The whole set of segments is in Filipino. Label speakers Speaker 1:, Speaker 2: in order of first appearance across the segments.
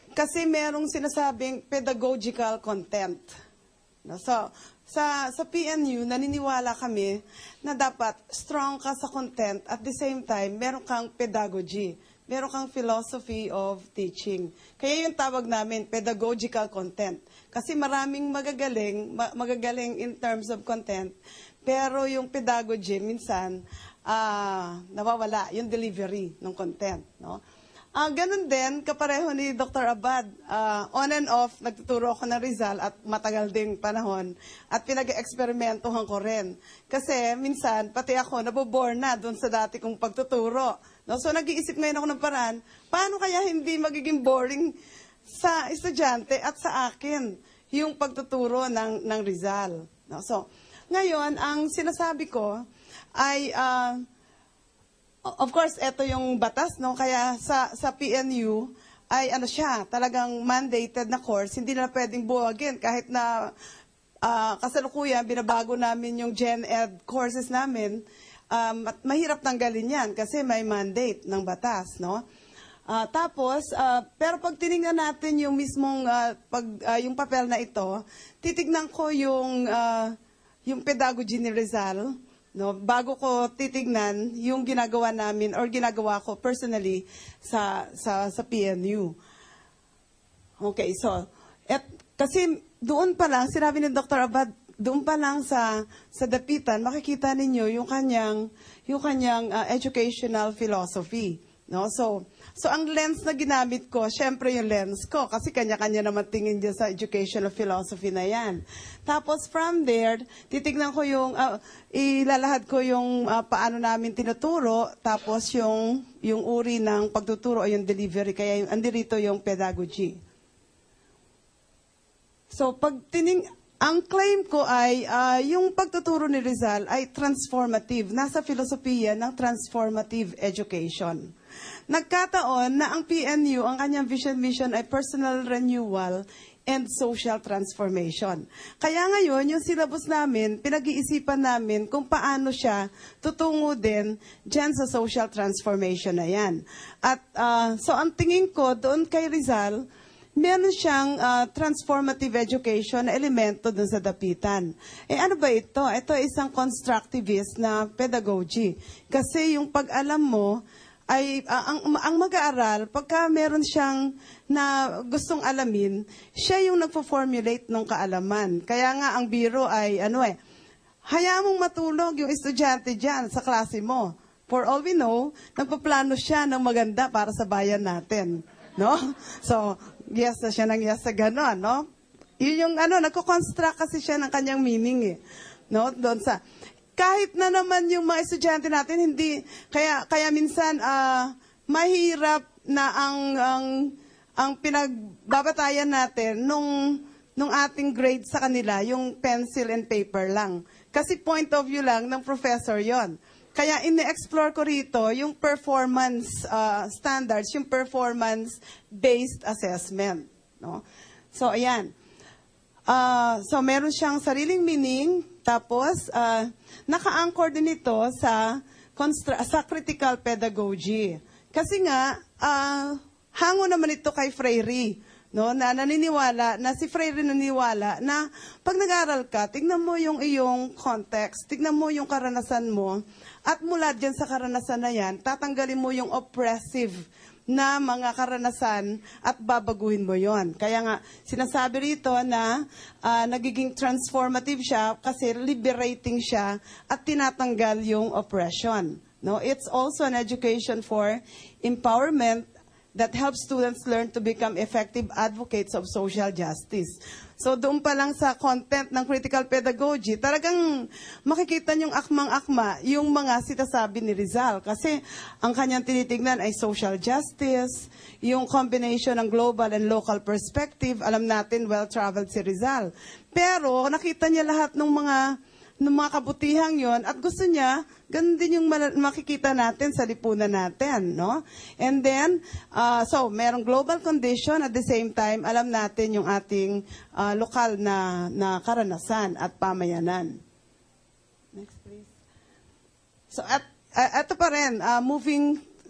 Speaker 1: Kasi merong sinasabing pedagogical content. No? So, sa PNU, naniniwala kami na dapat strong ka sa content at the same time, meron kang pedagogy. Meron kang philosophy of teaching. Kaya yung tawag namin, pedagogical content. Kasi maraming magagaling in terms of content, pero yung pedagogy, minsan, nawawala yung delivery ng content. No? Ganun din, kapareho ni Dr. Abad, on and off, nagtuturo ako ng Rizal at matagal ding panahon at pinag-eksperimentohan ko rin. Kasi minsan, pati ako, nabobore na doon sa dati kong pagtuturo. No? So nag-iisip ngayon ako ng paraan, paano kaya hindi magiging boring sa estudyante at sa akin yung pagtuturo ng Rizal. No? So, ngayon, ang sinasabi ko ay... of course, ito yung batas, no? Kaya sa PNU ay ano siya, talagang mandated na course, hindi na pwedeng buwagin kahit na kasalukuyan binabago namin yung Gen Ed courses namin, mahirap tanggalin yan kasi may mandate ng batas, no? Pero pag tinignan natin yung mismong yung papel na ito, titignan ko yung pedagogy ni Rizal. No, bago ko titignan yung ginagawa namin or ginagawa ko personally sa PNU. Okay, so kasi doon pa lang sinabi ni Dr. Abad, doon pa lang sa dapitan makikita ninyo yung kanyang educational philosophy, no? So ang lens na ginamit ko, syempre yung lens ko, kasi kanya-kanya naman tingin dyan sa educational philosophy na yan. Tapos from there, titignan ko ilalahad ko yung paano namin tinuturo, tapos yung uri ng pagtuturo o yung delivery, kaya andirito yung pedagogy. So ang claim ko ay yung pagtuturo ni Rizal ay transformative, nasa filosofiya ng transformative education. Nagkataon na ang PNU, ang kanyang vision mission ay personal renewal and social transformation. Kaya ngayon, yung syllabus namin, pinag-iisipan namin kung paano siya tutungo din dyan sa social transformation na yan. At so ang tingin ko doon kay Rizal, meron siyang transformative education na elemento dun sa dapitan. Ano ba ito? Ito ay isang constructivist na pedagogy. Kasi yung pag-alam mo, ay ang mag-aaral, pagka meron siyang na gustong alamin, siya yung nagpo-formulate ng kaalaman. Kaya nga ang biro ay hayaan mong matulog yung estudyante dyan sa klase mo. For all we know, nagpaplano siya ng maganda para sa bayan natin. No? So, yes na siya ng yes sa gano'n, no? Yun yung nagko-construct kasi siya ng kanyang meaning, no? Doon sa... Kahit na naman yung mga estudyante natin, hindi, kaya minsan, mahirap na ang pinagbabatayan natin nung ating grade sa kanila, yung pencil and paper lang. Kasi point of view lang ng professor yon. Kaya ine-explore ko rito yung performance standards, yung performance-based assessment. No? So, ayan. So, meron siyang sariling meaning, tapos, naka-anchor din ito sa critical pedagogy. Kasi nga, hango naman ito kay Freire, no? Na naniniwala, na si Freire naniniwala na pag nag-aral ka, tignan mo yung iyong context, tignan mo yung karanasan mo, at mula dyan sa karanasan na yan, tatanggalin mo yung oppressive na mga karanasan at babaguhin mo yon. Kaya nga, sinasabi rito na nagiging transformative siya kasi liberating siya at tinatanggal yung oppression. No? It's also an education for empowerment that helps students learn to become effective advocates of social justice. So doon pa lang sa content ng critical pedagogy, talagang makikita niyong akmang-akma yung mga sinasabi ni Rizal. Kasi ang kanyang tinitignan ay social justice, yung combination ng global and local perspective. Alam natin, well-traveled si Rizal. Pero nakita niya lahat ng mga kabutihang yon at gusto niya, ganun din yung makikita natin sa lipunan natin, no? And then, so, merong global condition, at the same time, alam natin yung ating lokal na karanasan at pamayanan. Next, please. So, ito pa rin, moving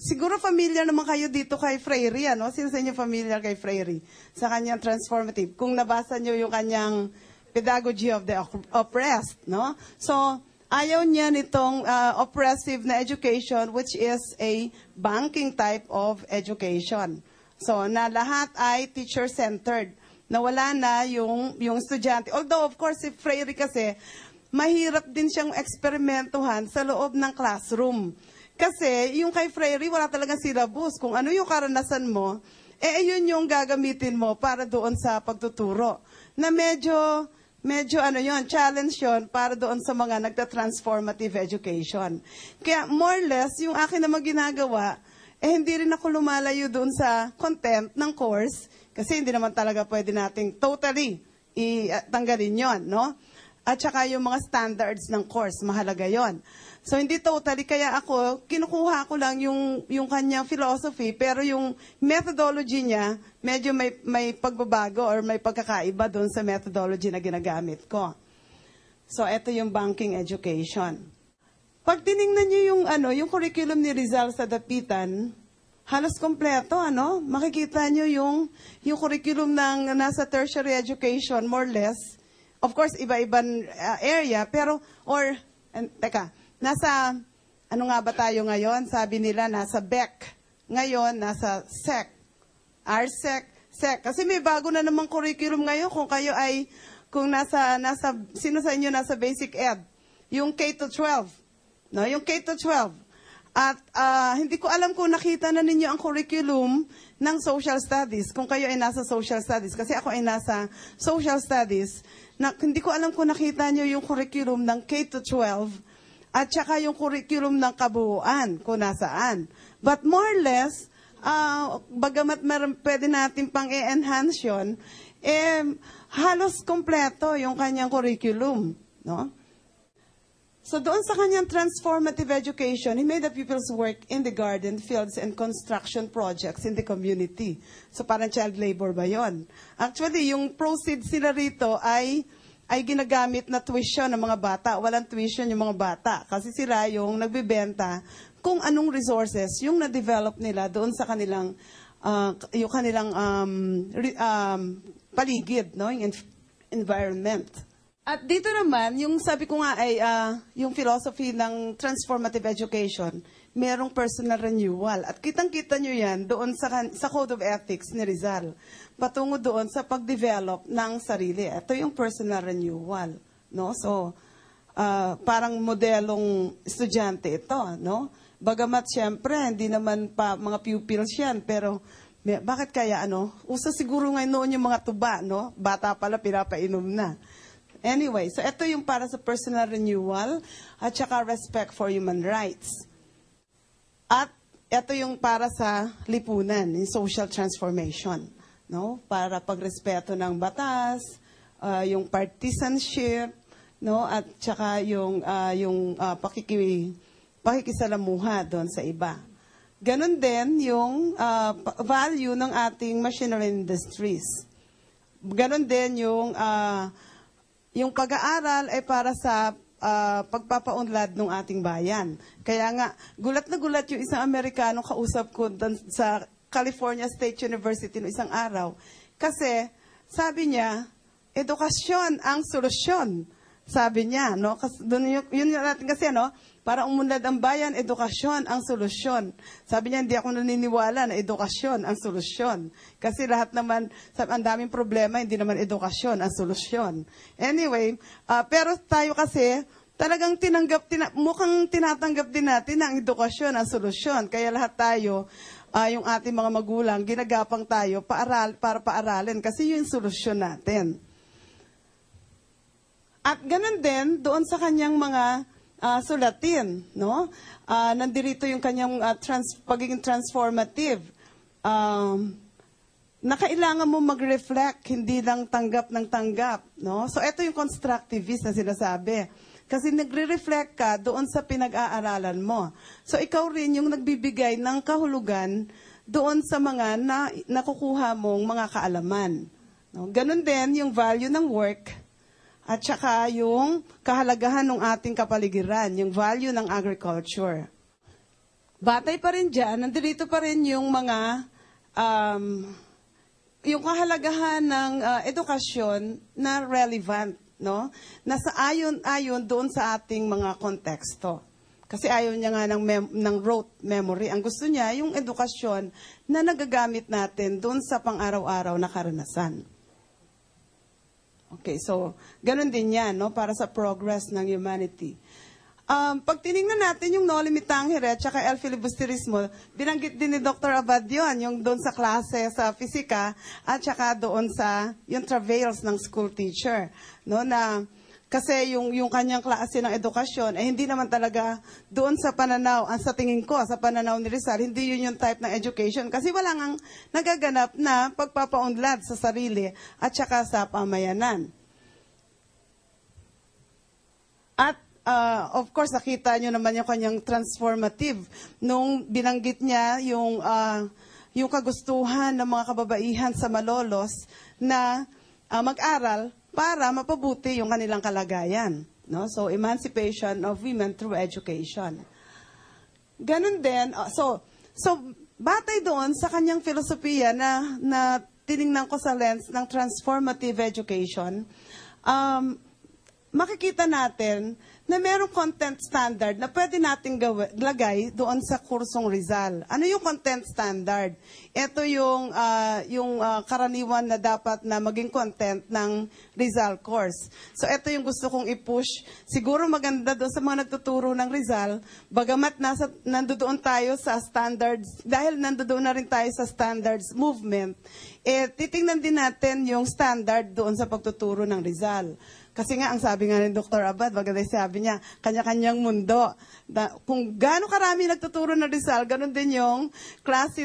Speaker 1: siguro familiar naman kayo dito kay Freire, ano? Sino sa inyo familiar kay Freire? Sa kanyang transformative. Kung nabasa nyo yung kanyang Pedagogy of the Oppressed, no? So, ayaw niya nitong oppressive na education, which is a banking type of education. So, na lahat ay teacher-centered. Na wala na yung estudyante. Although, of course, si Freire kasi, mahirap din siyang eksperimentuhan sa loob ng classroom. Kasi, yung kay Freire, wala talagang syllabus. Kung ano yung karanasan mo, ayun yung gagamitin mo para doon sa pagtuturo. Na medyo ano yon, challenge yon para doon sa mga nagta-transformative education. Kaya, more or less, yung akin naman ginagawa, hindi rin ako lumalayo doon sa content ng course, kasi hindi naman talaga pwede nating totally tanggalin yon, no? At saka yung mga standards ng course, mahalaga yon. So, hindi totally, kaya ako, kinukuha ko lang yung kanyang philosophy, pero yung methodology niya, medyo may pagbabago or may pagkakaiba doon sa methodology na ginagamit ko. So, ito yung banking education. Pag tiningnan niyo yung curriculum ni Rizal sa Dapitan, halos kompleto, ano? Makikita niyo yung curriculum ng nasa tertiary education, more or less. Of course, iba-ibang area, pero, ano nga ba tayo ngayon? Sabi nila, nasa BEC. Ngayon, nasa SEC. RSEC, SEC. Kasi may bago na namang curriculum ngayon kung kayo ay, sino sa inyo nasa basic ed? Yung K-12. No, yung K-12. At hindi ko alam kung nakita na ninyo ang curriculum ng social studies, kung kayo ay nasa social studies. Kasi ako ay nasa social studies. Hindi ko alam kung nakita nyo yung curriculum ng K-12 at saka yung curriculum ng kabuuan, kung nasaan. But more or less, bagamat pwede natin pang i-enhance yun, halos kompleto yung kanyang curriculum. No? So doon sa kanyang transformative education, he made the pupils work in the garden, fields, and construction projects in the community. So parang child labor ba yon? Actually, yung proceeds nila rito ay ginagamit na tuition ng mga bata. Walang tuition yung mga bata. Kasi sila yung nagbibenta kung anong resources yung na-develop nila doon sa kanilang, paligid, no? Yung environment. At dito naman, yung sabi ko nga ay yung philosophy ng transformative education, merong personal renewal. At kitang-kita nyo yan doon sa Code of Ethics ni Rizal. Patungo doon sa pag-develop ng sarili. Ito yung personal renewal. No? So, parang modelong estudyante ito. No? Bagamat siyempre, hindi naman pa mga pupils yan, pero bakit kaya uso siguro ngayon noon yung mga tuba, no? Bata pala, pinapainom na. Anyway, so ito yung para sa personal renewal at saka respect for human rights. At ito yung para sa lipunan, yung social transformation. No? Para pagrespeto ng batas, yung partisanship, no? At saka yung pakikisalamuha doon sa iba. Ganon din yung value ng ating machinery industries. Ganon din yung pag-aaral ay para sa pagpapaunlad ng ating bayan. Kaya nga, gulat na gulat yung isang Amerikano kausap ko sa California State University no isang araw. Kasi, sabi niya, edukasyon ang solusyon. Sabi niya, no? Kasi, yun natin kasi, no? Para umunlad ang bayan, edukasyon ang solusyon. Sabi niya, hindi ako naniniwala na edukasyon ang solusyon. Kasi lahat naman, ang daming problema, hindi naman edukasyon ang solusyon. Anyway, pero tayo kasi, talagang mukhang tinatanggap din natin na ang edukasyon ang solusyon. Kaya lahat tayo, yung ating mga magulang, ginagapang tayo para paaralin. Kasi yun yung solusyon natin. At ganun din, doon sa kanyang mga sulatin, no? Nandirito yung kanyang pagiging transformative. Na kailangan mo mag-reflect, hindi lang tanggap ng tanggap, no? So, ito yung constructivist na sinasabi. Kasi nagre-reflect ka doon sa pinag-aaralan mo. So, ikaw rin yung nagbibigay ng kahulugan doon sa mga nakukuha mong mga kaalaman. No? Ganon din yung value ng work. At saka yung kahalagahan ng ating kapaligiran, yung value ng agriculture. batay pa rin dyan, nandito pa rin yung mga, yung kahalagahan ng edukasyon na relevant, no? Nasa ayon doon sa ating mga konteksto. Kasi ayaw niya nga ng rote memory. Ang gusto niya, yung edukasyon na nagagamit natin doon sa pang-araw-araw na karanasan. Okay, so ganun din yan, no? Para sa progress ng humanity. Pag tinignan natin yung Noli Me Tangere at saka El Filibusterismo, binanggit din ni Dr. Abad yun, yung doon sa klase sa fisika at saka doon sa yung travails ng school teacher. No? Na, kasi yung kanyang klase ng edukasyon, hindi naman talaga doon sa pananaw, sa tingin ko, sa pananaw ni Rizal, hindi yun yung type ng education. Kasi wala ngang nagaganap na pagpapaunlad sa sarili at saka sa pamayanan. At of course, nakita nyo naman yung kanyang transformative nung binanggit niya yung kagustuhan ng mga kababaihan sa Malolos na mag-aral para mapabuti yung kanilang kalagayan. No? So, emancipation of women through education. Ganun din, so batay doon sa kanyang filosofiya na tiningnan ko sa lens ng transformative education, makikita natin na merong content standard na pwede nating lagay doon sa kursong Rizal. Ano yung content standard? Ito yung karaniwan na dapat na maging content ng Rizal course. So ito yung gusto kong i-push. Siguro maganda doon sa mga nagtuturo ng Rizal, bagamat nandoon tayo sa standards, dahil nandoon na rin tayo sa standards movement, titingnan din natin yung standard doon sa pagtuturo ng Rizal. Kasi nga, ang sabi nga ni Dr. Abad, maganda sabi niya, kanya-kanyang mundo. Kung gaano karami nagtuturo ng Rizal, ganun din yung klase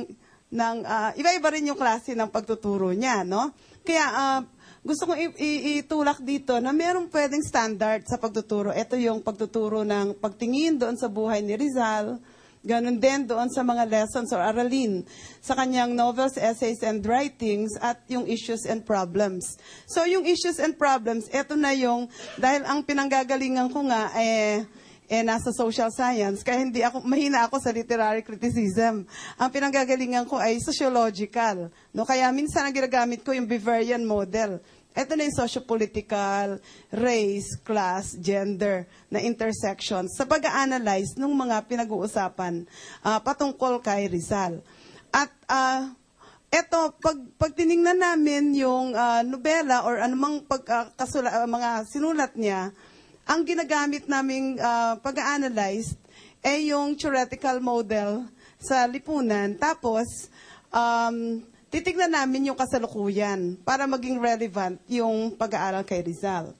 Speaker 1: iba-iba rin yung klase ng pagtuturo niya, no? Kaya, gusto kong itulak dito na mayroong pwedeng standard sa pagtuturo. Ito yung pagtuturo ng pagtingin doon sa buhay ni Rizal, ganun din doon sa mga lessons or aralin sa kanyang novels, essays, and writings at yung issues and problems. So yung issues and problems, eto na yung, dahil ang pinanggagalingan ko nga nasa social science, kaya mahina ako sa literary criticism. Ang pinanggagalingan ko ay sociological. No? Kaya minsan ang ginagamit ko yung Beverian model. Ito na yung socio-political, race, class, gender na intersections sa pag-a-analyze ng mga pinag-uusapan patungkol kay Rizal. At eto, pag tinignan namin yung nobela or anumang mga sinulat niya, ang ginagamit naming pag-a-analyze ay yung theoretical model sa lipunan. Tapos, titignan namin yung kasalukuyan para maging relevant yung pag-aaral kay Rizal.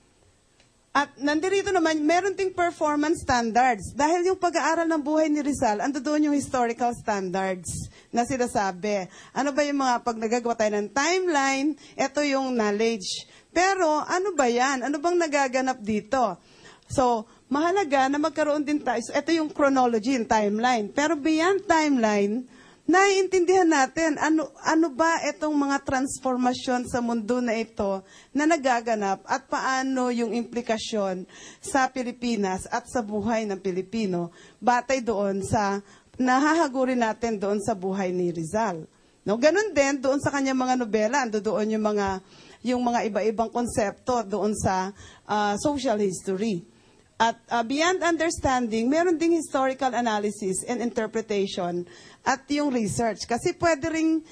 Speaker 1: At nandito naman, meron ding performance standards. Dahil yung pag-aaral ng buhay ni Rizal, ando doon yung historical standards na sinasabi. Ano ba yung mga pag nagagawa tayo ng timeline, ito yung knowledge. Pero ano ba yan? Ano bang nagaganap dito? So, mahalaga na magkaroon din tayo. So, ito yung chronology, yung timeline. Pero beyond timeline, naiintindihan natin ano ba itong mga transformasyon sa mundo na ito na nagaganap at paano yung implikasyon sa Pilipinas at sa buhay ng Pilipino batay doon sa nahahagurin natin doon sa buhay ni Rizal. No, ganun din doon sa kanyang mga nobela, ando doon yung mga iba-ibang konsepto doon sa social history. At beyond understanding, meron ding historical analysis and interpretation at yung research. Kasi pwede ring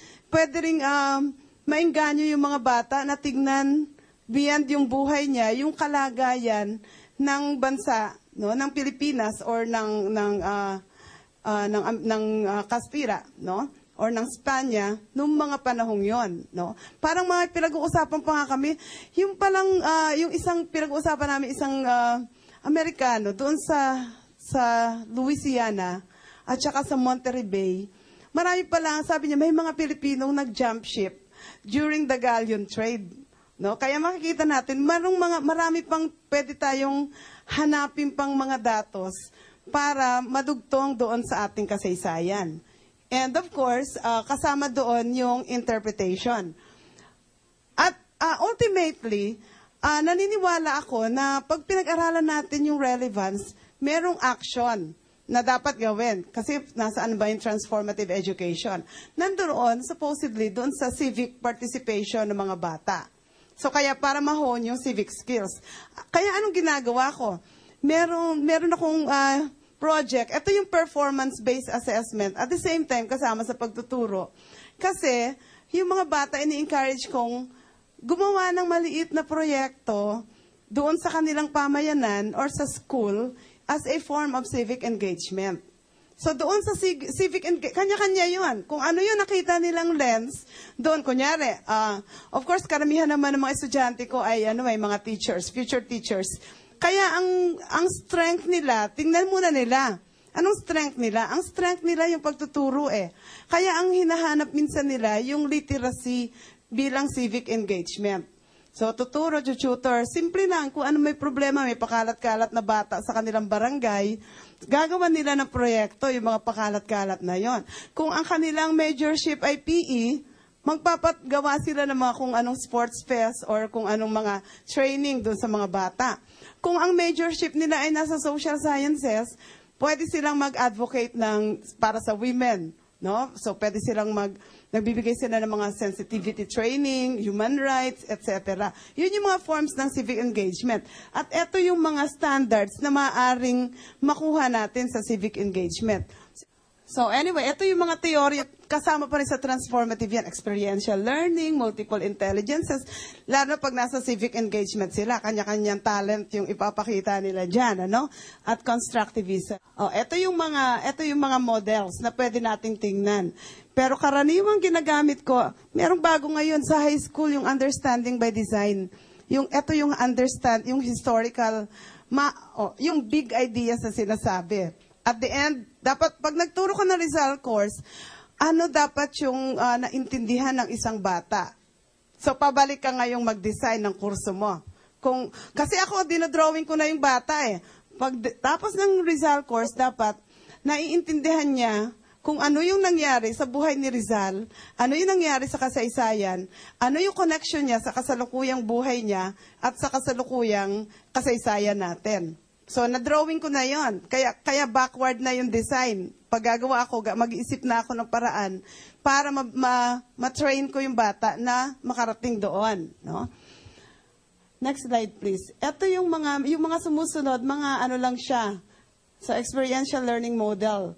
Speaker 1: maingganyo yung mga bata na tignan beyond yung buhay niya, yung kalagayan ng bansa, no, ng Pilipinas or ng Kastila, no? Or ng Spanya, noong mga panahong yon, no? Parang mga pinag-uusapan pa nga kami, yung palang, yung isang pinag-uusapan namin, isang Amerikano, doon sa Louisiana, at saka sa Monterey Bay, marami pa lang, sabi niya, may mga Pilipinong nag-jump ship during the galleon trade. No? Kaya makikita natin, marami pang pwede tayong hanapin pang mga datos para madugtong doon sa ating kasaysayan. And of course, kasama doon yung interpretation. At ultimately, naniniwala ako na pag pinag-aralan natin yung relevance, merong action. na dapat gawin. Kasi nasaan ba yung transformative education? Nandoon, supposedly, doon sa civic participation ng mga bata. So kaya para ma-hone yung civic skills. Kaya anong ginagawa ko? Meron akong project. Ito yung performance-based assessment. At the same time, kasama sa pagtuturo. Kasi yung mga bata, ini-encourage kong gumawa ng maliit na proyekto doon sa kanilang pamayanan or sa school as a form of civic engagement. So doon sa civic engagement, kanya-kanya yun. Kung ano yung nakita nilang lens, doon, kunyari, of course, karamihan naman ng mga estudyante ko ay mga teachers, future teachers. Kaya ang strength nila, tingnan muna nila. Anong strength nila? Ang strength nila yung pagtuturo eh. Kaya ang hinahanap minsan nila yung literacy bilang civic engagement. So, tuturo, tutor, simple lang. Kung ano may problema, may pakalat-kalat na bata sa kanilang barangay, gagawa nila ng proyekto, yung mga pakalat-kalat na yon. Kung ang kanilang majorship ay PE, magpapagawa sila ng mga kung anong sports fest or kung anong mga training doon sa mga bata. Kung ang majorship nila ay nasa social sciences, pwede silang mag-advocate para sa women. No? So, pwede silang nagbibigay sila ng mga sensitivity training, human rights, etc. Yun yung mga forms ng civic engagement. At ito yung mga standards na maaaring makuha natin sa civic engagement. So anyway, ito yung mga theory, kasama pa rin sa transformative yan, experiential learning, multiple intelligences, lalo pag nasa civic engagement sila, kanya-kanyang talent yung ipapakita nila dyan, at constructivism. Ito yung mga models na pwede nating tingnan. Pero karaniwang ginagamit ko, merong bago ngayon sa high school, yung understanding by design. Ito yung yung historical, yung big ideas na sinasabi. At the end, dapat, pag nagturo ko ng Rizal course, ano dapat yung naintindihan ng isang bata? So, pabalik ka ngayong mag-design ng kurso mo. Kasi ako, dinodrawing ko na yung bata eh. Tapos ng Rizal course, dapat naiintindihan niya kung ano yung nangyari sa buhay ni Rizal, ano yung nangyari sa kasaysayan, ano yung connection niya sa kasalukuyang buhay niya at sa kasalukuyang kasaysayan natin. So, na-drawing ko na yon. Kaya backward na yung design. Pag gagawa ako, mag-iisip na ako ng paraan para ma-train ko yung bata na makarating doon. No? Next slide, please. Ito yung mga sumusunod, mga lang siya. So, experiential learning model.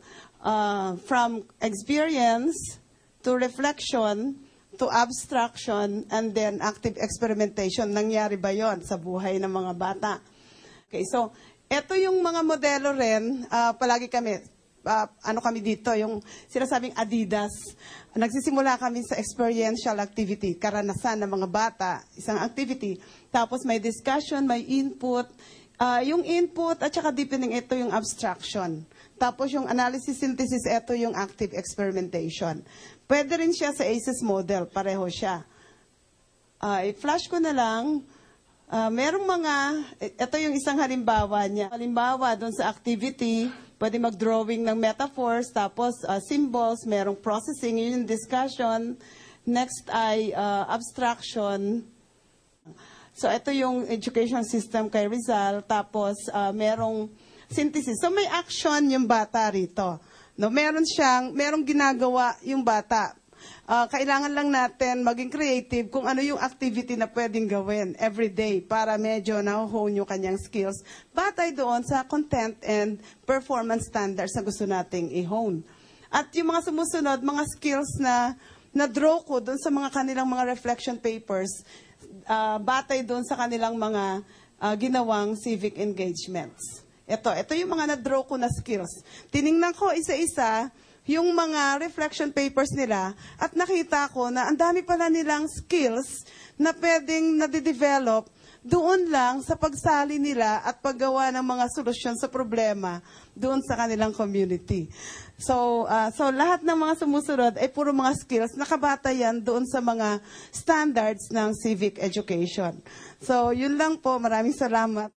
Speaker 1: From experience to reflection to abstraction and then active experimentation. Nangyari ba yon sa buhay ng mga bata? Okay, so, ito yung mga modelo rin, palagi kami, kami dito, yung sinasabing Adidas. Nagsisimula kami sa experiential activity, karanasan ng mga bata, isang activity. Tapos may discussion, may input. Yung input at saka deepening, ito yung abstraction. Tapos yung analysis synthesis, ito yung active experimentation. Pwede rin siya sa ACES model, pareho siya. I-flash ko na lang. Merong ito yung isang halimbawa niya. Halimbawa, doon sa activity, pwede mag-drawing ng metaphors, tapos symbols, merong processing, yun yung discussion. Next ay abstraction. So, ito yung education system kay Rizal, tapos merong synthesis. So, may action yung bata rito. No, merong ginagawa yung bata. Kailangan lang natin maging creative kung ano yung activity na pwedeng gawin every day para medyo na-hone yung kanyang skills batay doon sa content and performance standards na gusto nating i-hone. At yung mga sumusunod, mga skills na na-draw ko doon sa mga kanilang mga reflection papers batay doon sa kanilang mga ginawang civic engagements. Ito yung mga na-draw ko na skills. Tiningnan ko isa-isa yung mga reflection papers nila at nakita ko na ang dami pala nilang skills na pwedeng nade-develop doon lang sa pagsali nila at paggawa ng mga solusyon sa problema doon sa kanilang community. So lahat ng mga sumusunod ay puro mga skills nakabata yan doon sa mga standards ng civic education. So yun lang po. Maraming salamat.